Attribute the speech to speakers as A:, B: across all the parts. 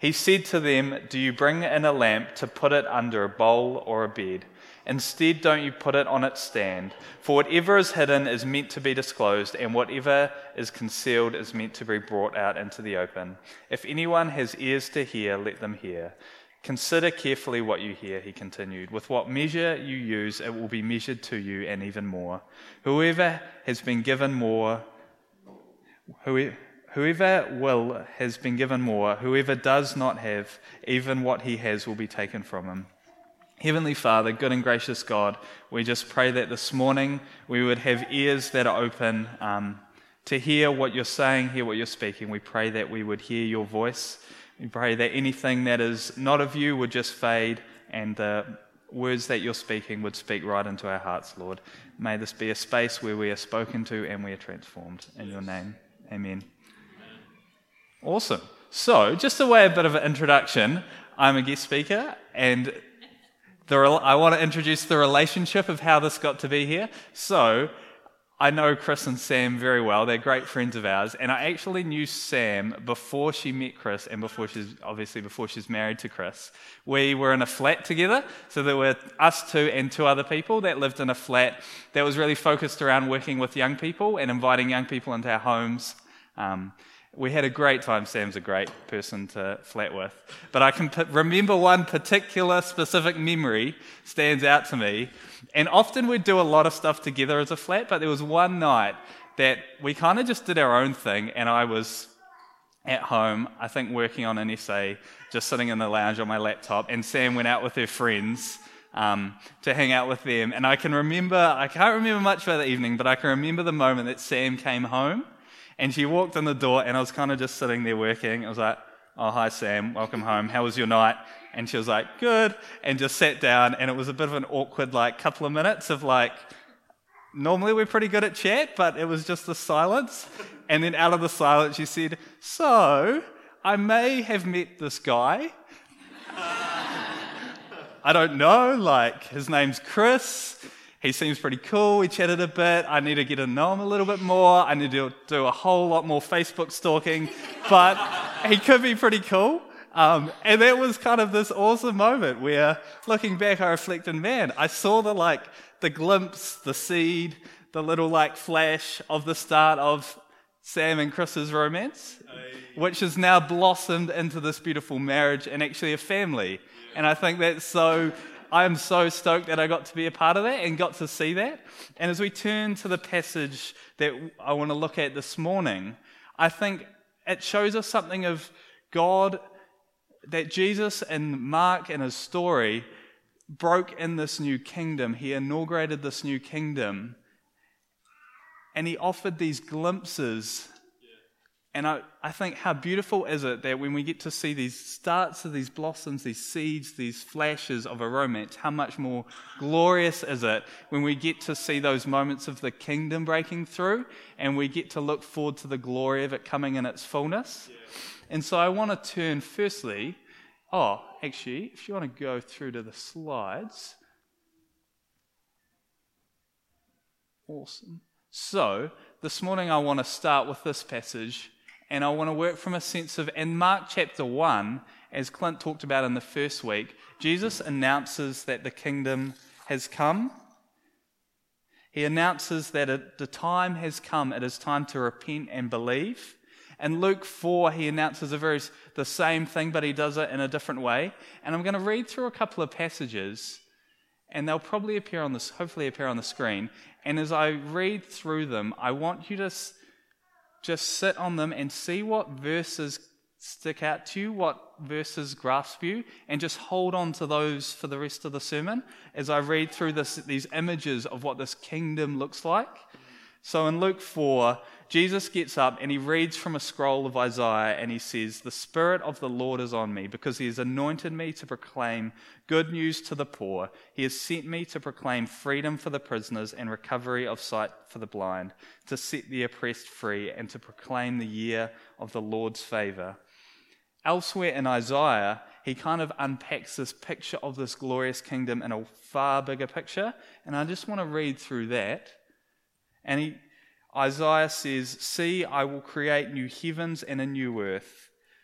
A: He said to them, "Do you bring in a lamp to put it under a bowl or a bed? Instead, don't you put it on its stand? For whatever is hidden is meant to be disclosed, and whatever is concealed is meant to be brought out into the open. If anyone has ears to hear, let them hear. Consider carefully what you hear," he continued. "With what measure you use, it will be measured to you, and even more. Whoever has been given more, Whoever has been given more. Whoever does not have, even what he has will be taken from him." Heavenly Father, good and gracious God, we just pray that this morning we would have ears that are open to hear what you're saying, hear what you're speaking. We pray that we would hear your voice. We pray that anything that is not of you would just fade, and the words that you're speaking would speak right into our hearts, Lord. May this be a space where we are spoken to and we are transformed. In your name, amen. Awesome. So, just a bit of an introduction, I'm a guest speaker, and I want to introduce the relationship of how this got to be here. So, I know Chris and Sam very well. They're great friends of ours, and I actually knew Sam before she met Chris, and before she's married to Chris. We were in a flat together, so there were us two and two other people that lived in a flat that was really focused around working with young people and inviting young people into our homes. We had a great time. Sam's a great person to flat with. But I can remember one particular specific memory stands out to me. And often we'd do a lot of stuff together as a flat, but there was one night that we kind of just did our own thing, and I was at home, I think working on an essay, just sitting in the lounge on my laptop, and Sam went out with her friends to hang out with them. And I can't remember much about the evening, but I can remember the moment that Sam came home. And she walked in the door, and I was kind of just sitting there working. I was like, "Oh, hi, Sam. Welcome home. How was your night?" And she was like, "Good," and just sat down. And it was a bit of an awkward, couple of minutes of normally we're pretty good at chat, but it was just the silence. And then out of the silence, she said, "So, I may have met this guy. I don't know, his name's Chris. He seems pretty cool. We chatted a bit. I need to get to know him a little bit more. I need to do a whole lot more Facebook stalking, but he could be pretty cool." And that was kind of this awesome moment where, looking back, I reflected, man, I saw the glimpse, the seed, the little flash of the start of Sam and Chris's romance, which has now blossomed into this beautiful marriage and actually a family. And I think that's so... I am so stoked that I got to be a part of that and got to see that. And as we turn to the passage that I want to look at this morning, I think it shows us something of God, that Jesus and Mark in his story broke in this new kingdom. He inaugurated this new kingdom, and he offered these glimpses. And I think, how beautiful is it that when we get to see these starts of these blossoms, these seeds, these flashes of a romance, how much more glorious is it when we get to see those moments of the kingdom breaking through, and we get to look forward to the glory of it coming in its fullness. Yeah. And so I want to turn firstly, if you want to go through to the slides. Awesome. So this morning I want to start with this passage. And I want to work from a sense of, in Mark chapter 1, as Clint talked about in the first week, Jesus announces that the kingdom has come. He announces that the time has come. It is time to repent and believe. In Luke 4, he announces the same thing, but he does it in a different way. And I'm going to read through a couple of passages, and they'll probably hopefully appear on the screen. And as I read through them, I want you to just sit on them and see what verses stick out to you, what verses grasp you, and just hold on to those for the rest of the sermon as I read through these images of what this kingdom looks like. So in Luke 4, Jesus gets up and he reads from a scroll of Isaiah, and he says, "The Spirit of the Lord is on me, because he has anointed me to proclaim good news to the poor. He has sent me to proclaim freedom for the prisoners and recovery of sight for the blind, to set the oppressed free, and to proclaim the year of the Lord's favor." Elsewhere in Isaiah, he kind of unpacks this picture of this glorious kingdom in a far bigger picture, and I just want to read through that. And Isaiah says, "See, I will create new heavens and a new earth.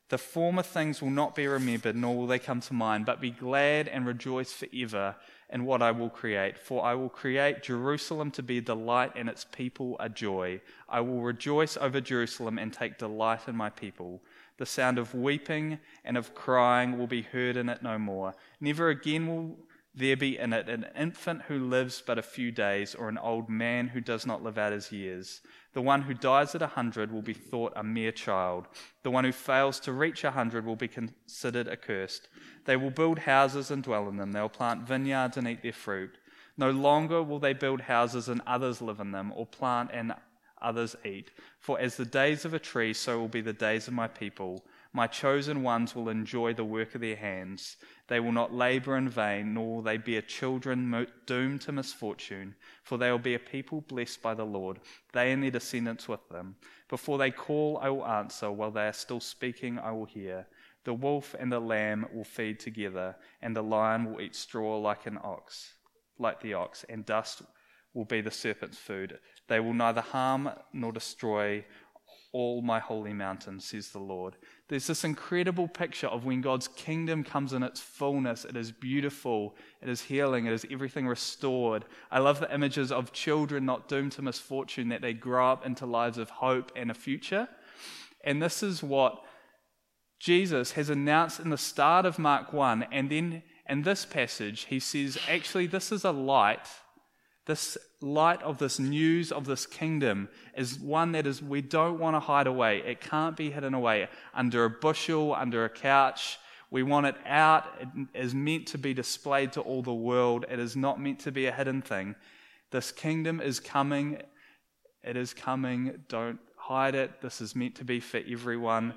A: The former things will not be remembered, nor will they come to mind, but be glad and rejoice forever in what I will create. For I will create Jerusalem to be a delight and its people a joy. I will rejoice over Jerusalem and take delight in my people. The sound of weeping and of crying will be heard in it no more. Never again will there be in it an infant who lives but a few days, or an old man who does not live out his years. The one who dies at 100 will be thought a mere child. The one who fails to reach 100 will be considered accursed. They will build houses and dwell in them. They will plant vineyards and eat their fruit. No longer will they build houses and others live in them, or plant and others eat. For as the days of a tree, so will be the days of my people. My chosen ones will enjoy the work of their hands. They will not labor in vain, nor will they bear children doomed to misfortune, for they will be a people blessed by the Lord, they and their descendants with them. Before they call, I will answer. While they are still speaking, I will hear. The wolf and the lamb will feed together, and the lion will eat straw like the ox, and dust will be the serpent's food. They will neither harm nor destroy all my holy mountain, says the Lord. There's this incredible picture of when God's kingdom comes in its fullness. It is beautiful, it is healing, it is everything restored. I love the images of children not doomed to misfortune, that they grow up into lives of hope and a future. And this is what Jesus has announced in the start of Mark 1. And then in this passage, he says, actually, this is a light. This light of this news of this kingdom is one that is we don't want to hide away. It can't be hidden away under a bushel, under a couch. We want it out. It is meant to be displayed to all the world. It is not meant to be a hidden thing. This kingdom is coming. It is coming. Don't hide it. This is meant to be for everyone.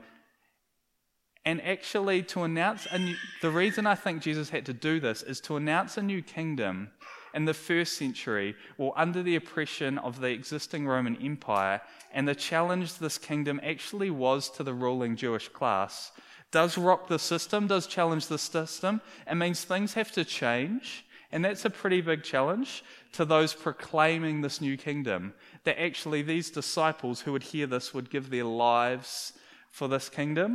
A: And actually, to announce the reason I think Jesus had to do this is to announce a new kingdom in the first century, or under the oppression of the existing Roman Empire, and the challenge this kingdom actually was to the ruling Jewish class, does rock the system, does challenge the system. It means things have to change, and that's a pretty big challenge to those proclaiming this new kingdom, that actually these disciples who would hear this would give their lives for this kingdom.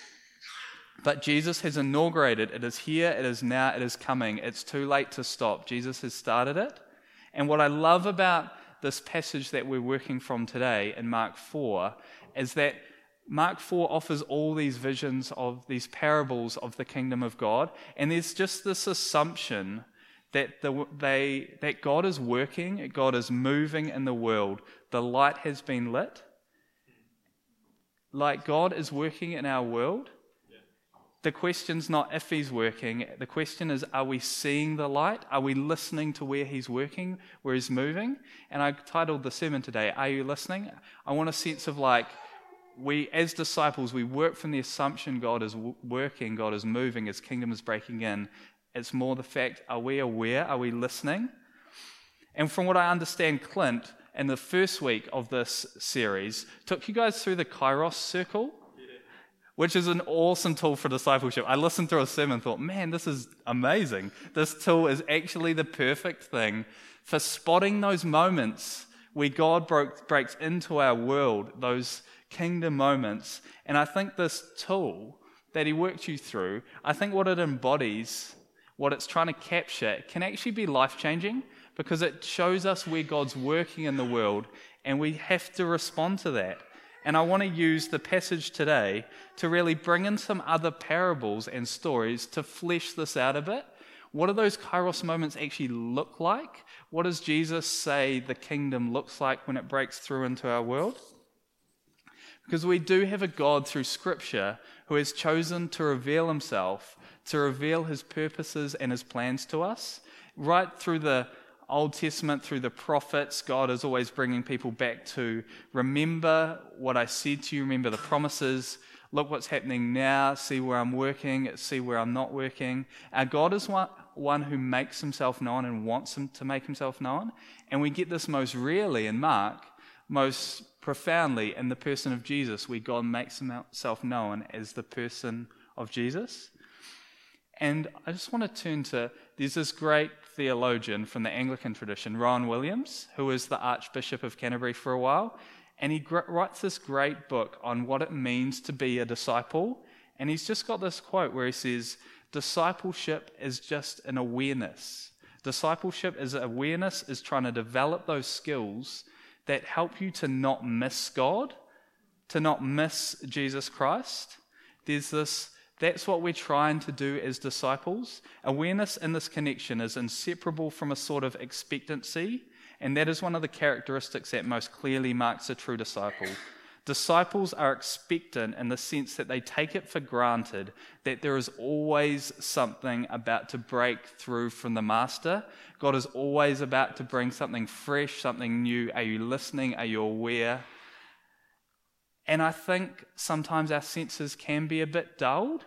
A: But Jesus has inaugurated. It is here, it is now, it is coming. It's too late to stop. Jesus has started it. And what I love about this passage that we're working from today in Mark 4 is that Mark 4 offers all these visions of these parables of the kingdom of God. And there's just this assumption that that God is working, God is moving in the world. The light has been lit. Like God is working in our world. The question's not if he's working. The question is, are we seeing the light? Are we listening to where he's working, where he's moving? And I titled the sermon today, Are You Listening? I want a sense of we as disciples, we work from the assumption God is working, God is moving, his kingdom is breaking in. It's more the fact, are we aware? Are we listening? And from what I understand, Clint, in the first week of this series, took you guys through the Kairos circle, which is an awesome tool for discipleship. I listened through a sermon and thought, man, this is amazing. This tool is actually the perfect thing for spotting those moments where God breaks into our world, those kingdom moments. And I think this tool that he worked you through, I think what it embodies, what it's trying to capture, can actually be life-changing because it shows us where God's working in the world, and we have to respond to that. And I want to use the passage today to really bring in some other parables and stories to flesh this out a bit. What do those Kairos moments actually look like? What does Jesus say the kingdom looks like when it breaks through into our world? Because we do have a God through Scripture who has chosen to reveal himself, to reveal his purposes and his plans to us. Right through the Old Testament, through the prophets, God is always bringing people back to remember what I said to you, remember the promises, look what's happening now, see where I'm working, see where I'm not working. Our God is one who makes himself known and wants him to make himself known. And we get this most rarely in Mark, most profoundly in the person of Jesus, where God makes himself known as the person of Jesus. And I just want to turn to, there's this great theologian from the Anglican tradition, Rowan Williams, who was the Archbishop of Canterbury for a while, and he writes this great book on what it means to be a disciple, And he's just got this quote where he says, discipleship is just an awareness. Discipleship is awareness, is trying to develop those skills that help you to not miss God, to not miss Jesus Christ. That's what we're trying to do as disciples. Awareness in this connection is inseparable from a sort of expectancy, and that is one of the characteristics that most clearly marks a true disciple. Disciples are expectant in the sense that they take it for granted that there is always something about to break through from the Master. God is always about to bring something fresh, something new. Are you listening? Are you aware? And I think sometimes our senses can be a bit dulled,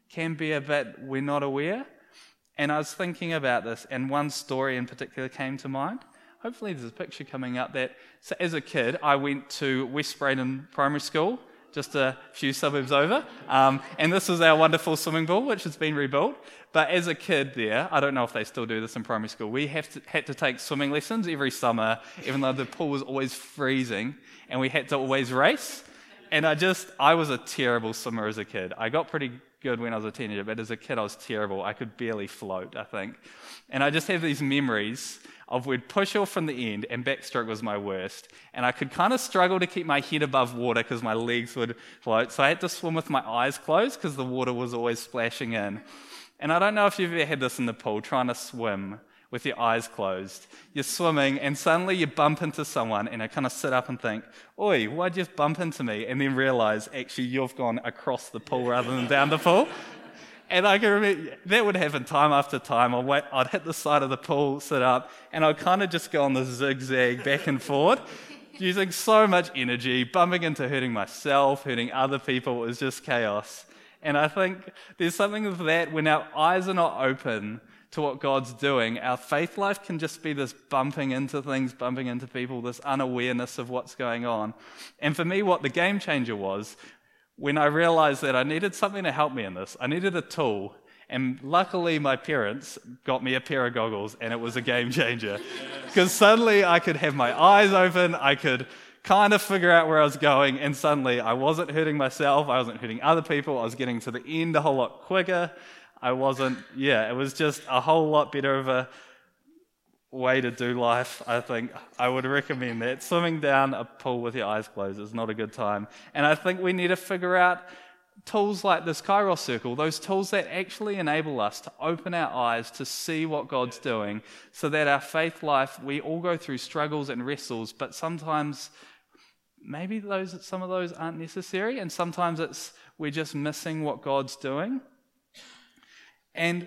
A: we're not aware. And I was thinking about this, and one story in particular came to mind. Hopefully there's a picture coming up that, so as a kid, I went to West Braden Primary School, just a few suburbs over, and this was our wonderful swimming pool, which has been rebuilt. But as a kid there, I don't know if they still do this in primary school, we had to take swimming lessons every summer, even though the pool was always freezing, and we had to always race. And I was a terrible swimmer as a kid. I got pretty good when I was a teenager, but as a kid I was terrible. I could barely float, I think. And I just have these memories of we'd push off from the end, and backstroke was my worst. And I could kind of struggle to keep my head above water because my legs would float. So I had to swim with my eyes closed because the water was always splashing in. And I don't know if you've ever had this in the pool, trying to swim with your eyes closed. You're swimming and suddenly you bump into someone and I kind of sit up and think, oi, why'd you bump into me? And then realise actually you've gone across the pool rather than down the pool. And I can remember that would happen time after time. I'd hit the side of the pool, sit up, and I'd kind of just go on the zigzag back and forward, using so much energy, bumping into hurting myself, hurting other people. It was just chaos. And I think there's something of that when our eyes are not open to what God's doing, our faith life can just be this bumping into things, bumping into people, this unawareness of what's going on. And for me, what the game changer was, when I realized that I needed something to help me in this, I needed a tool. And luckily, my parents got me a pair of goggles, and it was a game changer. Because suddenly I could have my eyes open, I could kind of figure out where I was going, and suddenly I wasn't hurting myself, I wasn't hurting other people, I was getting to the end a whole lot quicker. It was just a whole lot better of a way to do life, I think. I would recommend that. Swimming down a pool with your eyes closed is not a good time. And I think we need to figure out tools like this Kairos Circle, those tools that actually enable us to open our eyes to see what God's doing, so that our faith life, we all go through struggles and wrestles, but sometimes maybe some of those aren't necessary, and sometimes we're just missing what God's doing. And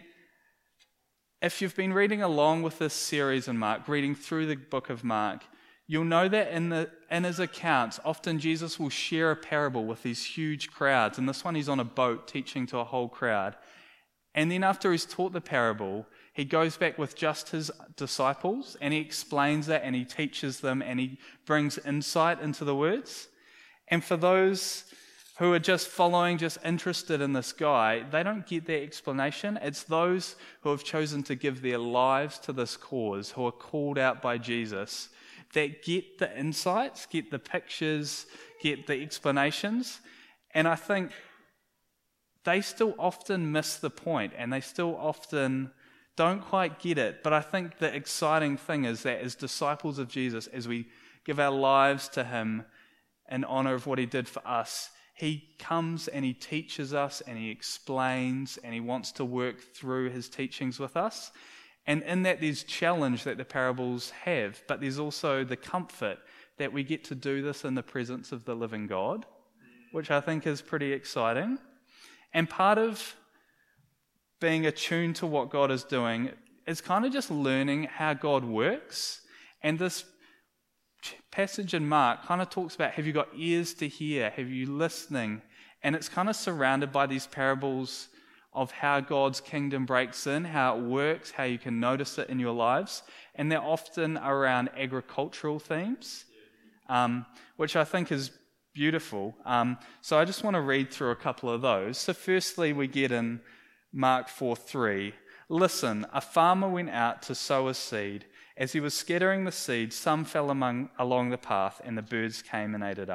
A: if you've been reading along with this series in Mark, reading through the book of Mark, you'll know that in his accounts, often Jesus will share a parable with these huge crowds. And this one, he's on a boat teaching to a whole crowd. And then after he's taught the parable, he goes back with just his disciples and he explains that and he teaches them and he brings insight into the words. And for those who are just following, just interested in this guy, they don't get that explanation. It's those who have chosen to give their lives to this cause, who are called out by Jesus, that get the insights, get the pictures, get the explanations. And I think they still often miss the point and they still often don't quite get it. But I think the exciting thing is that as disciples of Jesus, as we give our lives to him in honor of what he did for us, he comes and he teaches us and he explains and he wants to work through his teachings with us. And in that there's challenge that the parables have, but there's also the comfort that we get to do this in the presence of the living God, which I think is pretty exciting. And part of being attuned to what God is doing is kind of just learning how God works. And this passage in Mark kind of talks about, have you got ears to hear? Have you listening? And it's kind of surrounded by these parables of how God's kingdom breaks in, how it works, how you can notice it in your lives. And they're often around agricultural themes, which I think is beautiful. So I just want to read through a couple of those. So firstly, we get in Mark 4:3. Listen, a farmer went out to sow his seed. As he was scattering the seed, some fell along the path, and the birds came and ate it up.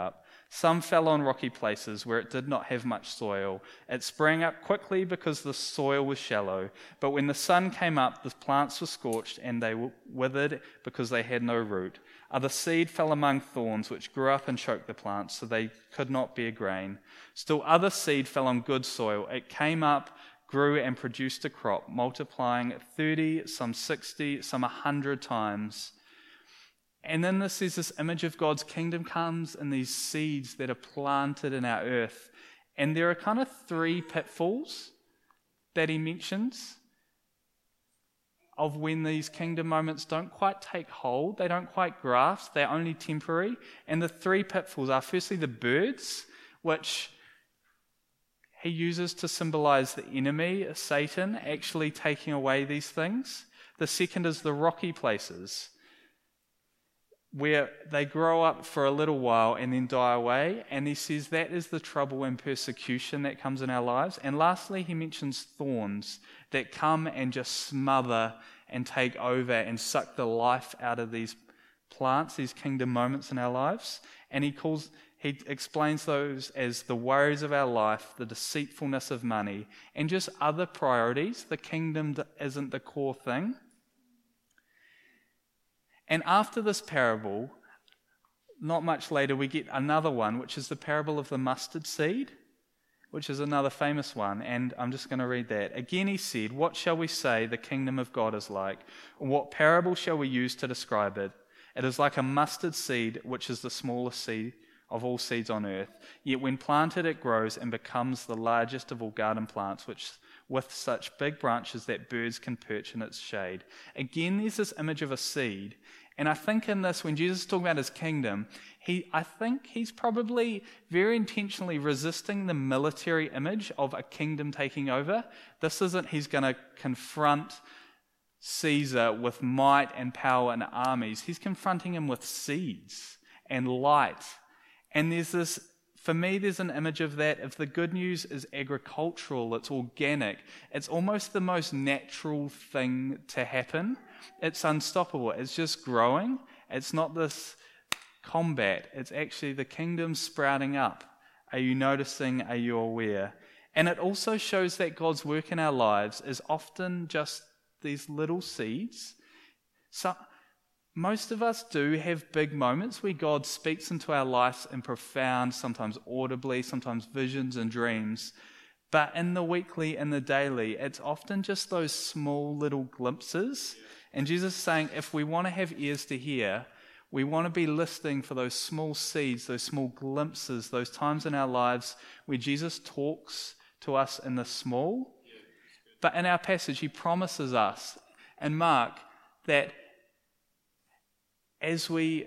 A: Some fell on rocky places where it did not have much soil. It sprang up quickly because the soil was shallow. But when the sun came up, the plants were scorched and they withered because they had no root. Other seed fell among thorns, which grew up and choked the plants, so they could not bear grain. Still other seed fell on good soil. It came up, grew, and produced a crop, multiplying 30, some 60, some 100 times. And then there's this image of God's kingdom comes in these seeds that are planted in our earth. And there are kind of 3 pitfalls that he mentions of when these kingdom moments don't quite take hold, they don't quite grasp, they're only temporary. And the 3 pitfalls are firstly the birds, which he uses to symbolize the enemy, Satan, actually taking away these things. The second is the rocky places, where they grow up for a little while and then die away. And he says that is the trouble and persecution that comes in our lives. And lastly, he mentions thorns that come and just smother and take over and suck the life out of these plants, these kingdom moments in our lives. And he explains those as the worries of our life, the deceitfulness of money, and just other priorities. The kingdom isn't the core thing. And after this parable, not much later, we get another one, which is the parable of the mustard seed, which is another famous one. And I'm just going to read that. Again he said, "What shall we say the kingdom of God is like? Or what parable shall we use to describe it? It is like a mustard seed, which is the smallest seed of all seeds on earth. Yet when planted, it grows and becomes the largest of all garden plants, with such big branches that birds can perch in its shade." Again, there's this image of a seed. And I think in this, when Jesus is talking about his kingdom, I think he's probably very intentionally resisting the military image of a kingdom taking over. This isn't he's going to confront Caesar with might and power and armies. He's confronting him with seeds and light. And for me, there's an image of that. If the good news is agricultural, it's organic, it's almost the most natural thing to happen. It's unstoppable. It's just growing. It's not this combat. It's actually the kingdom sprouting up. Are you noticing? Are you aware? And it also shows that God's work in our lives is often just these little seeds. So, most of us do have big moments where God speaks into our lives in profound, sometimes audibly, sometimes visions and dreams. But in the weekly and the daily, it's often just those small little glimpses. And Jesus is saying, if we want to have ears to hear, we want to be listening for those small seeds, those small glimpses, those times in our lives where Jesus talks to us in the small. But in our passage, he promises us, and Mark, that as we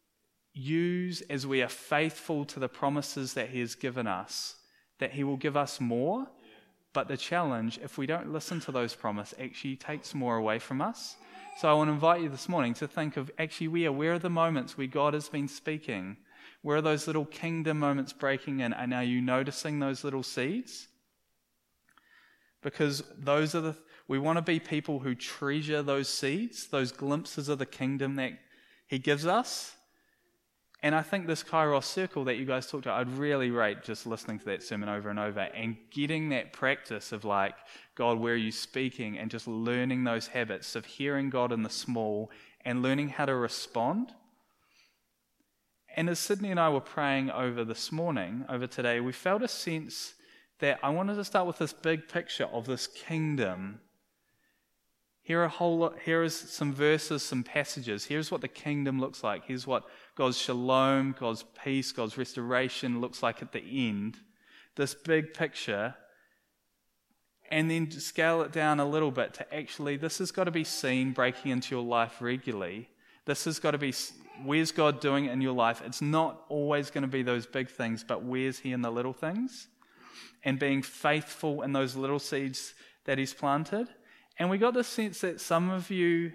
A: are faithful to the promises that he has given us, that he will give us more. But the challenge, if we don't listen to those promises, actually takes more away from us. So I want to invite you this morning to think of actually where are the moments where God has been speaking? Where are those little kingdom moments breaking in? And are you noticing those little seeds? Because we want to be people who treasure those seeds, those glimpses of the kingdom that he gives us. And I think this Kairos circle that you guys talked about, I'd really rate just listening to that sermon over and over and getting that practice of like, God, where are you speaking? And just learning those habits of hearing God in the small and learning how to respond. And as Sydney and I were praying over today, we felt a sense that I wanted to start with this big picture of this kingdom. Here is some verses, some passages. Here's what the kingdom looks like. Here's what God's shalom, God's peace, God's restoration looks like at the end. This big picture. And then scale it down a little bit to actually, this has got to be seen breaking into your life regularly. This has got to be, where's God doing it in your life? It's not always going to be those big things, but where's he in the little things? And being faithful in those little seeds that he's planted. And we got the sense that some of you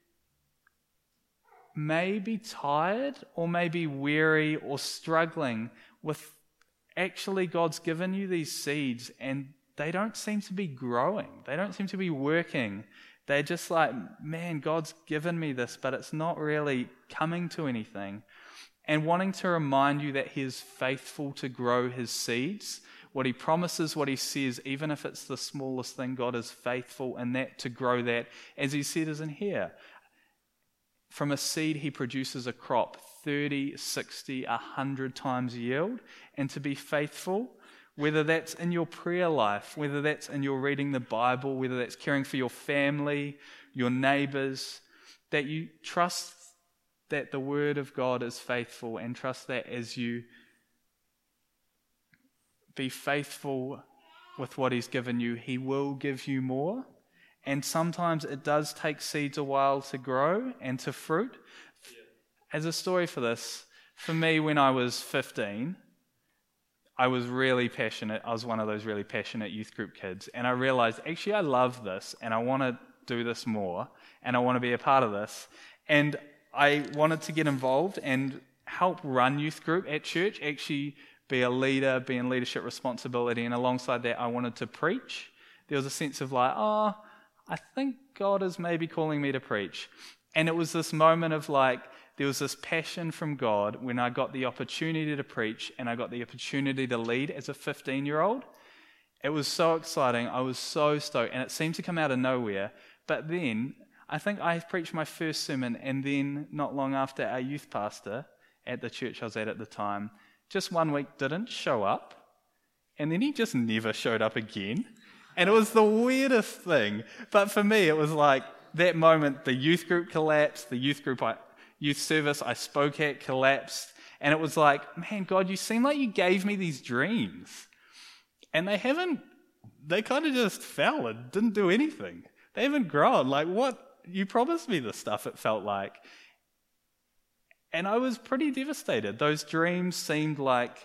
A: may be tired or may be weary or struggling with actually God's given you these seeds and they don't seem to be growing. They don't seem to be working. They're just like, man, God's given me this, but it's not really coming to anything. and wanting to remind you that he is faithful to grow his seeds. What he promises, what he says, even if it's the smallest thing, God is faithful in that to grow that, as he said is in here. From a seed, he produces a crop 30, 60, 100 times yield. And to be faithful, whether that's in your prayer life, whether that's in your reading the Bible, whether that's caring for your family, your neighbors, that you trust that the word of God is faithful, and trust that as you be faithful with what he's given you, he will give you more. And sometimes it does take seeds a while to grow and to fruit. As a story for this, for me when I was 15, I was really passionate. I was one of those really passionate youth group kids. And I realized, actually, I love this and I want to do this more and I want to be a part of this. And I wanted to get involved and help run youth group at church, actually be a leader, be in leadership responsibility. And alongside that, I wanted to preach. There was a sense of like, I think God is maybe calling me to preach. And it was this moment of like, there was this passion from God when I got the opportunity to preach and I got the opportunity to lead as a 15-year-old. It was so exciting. I was so stoked. And it seemed to come out of nowhere. But then, I think I preached my first sermon, and then not long after, our youth pastor at the church I was at the time, just 1 week didn't show up. And then he just never showed up again. And it was the weirdest thing. But for me, it was like that moment, the youth group collapsed, the youth service I spoke at collapsed. And it was like, man, God, you seem like you gave me these dreams. And they kind of just fell and didn't do anything. They haven't grown. Like, what? You promised me this stuff, it felt like. And I was pretty devastated. Those dreams seemed like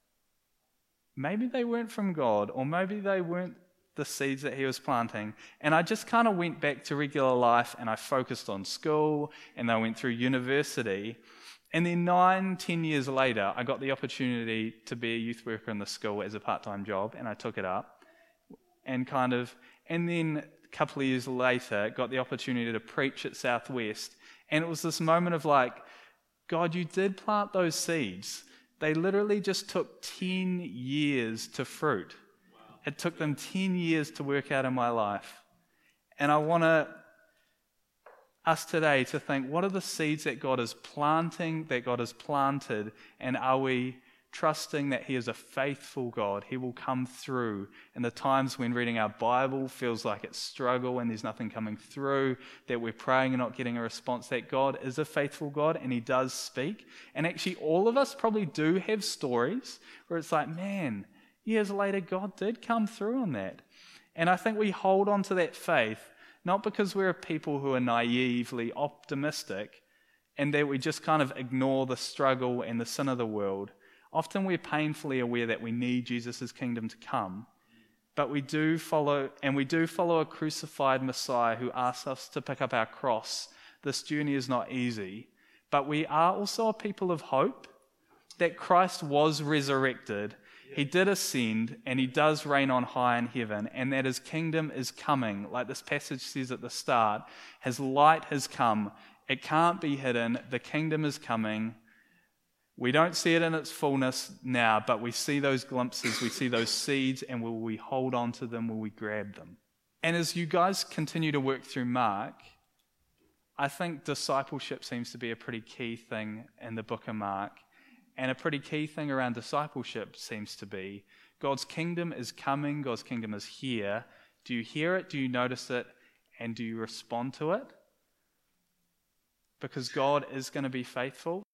A: maybe they weren't from God, or maybe they weren't the seeds that he was planting. And I just kind of went back to regular life, and I focused on school, and I went through university. And then 9-10 years later, I got the opportunity to be a youth worker in the school as a part-time job, and I took it up. And then a couple of years later, got the opportunity to preach at Southwest. And it was this moment of like, God, you did plant those seeds. They literally just took 10 years to fruit. It took them 10 years to work out in my life. And I want us today to think, what are the seeds that God is planting, that God has planted, and are we trusting that he is a faithful God? He will come through in the times when reading our Bible feels like it's struggle and there's nothing coming through, that we're praying and not getting a response, that God is a faithful God and he does speak. And actually all of us probably do have stories where it's like, man, years later, God did come through on that. And I think we hold on to that faith, not because we're people who are naively optimistic and that we just kind of ignore the struggle and the sin of the world. Often we're painfully aware that we need Jesus' kingdom to come, but we do follow a crucified Messiah who asks us to pick up our cross. This journey is not easy, but we are also a people of hope that Christ was resurrected. He did ascend, and he does reign on high in heaven, and that his kingdom is coming. Like this passage says at the start, his light has come. It can't be hidden. The kingdom is coming. We don't see it in its fullness now, but we see those glimpses, we see those seeds, and will we hold on to them, will we grab them? And as you guys continue to work through Mark, I think discipleship seems to be a pretty key thing in the book of Mark. And a pretty key thing around discipleship seems to be God's kingdom is coming, God's kingdom is here. Do you hear it? Do you notice it? And do you respond to it? Because God is going to be faithful.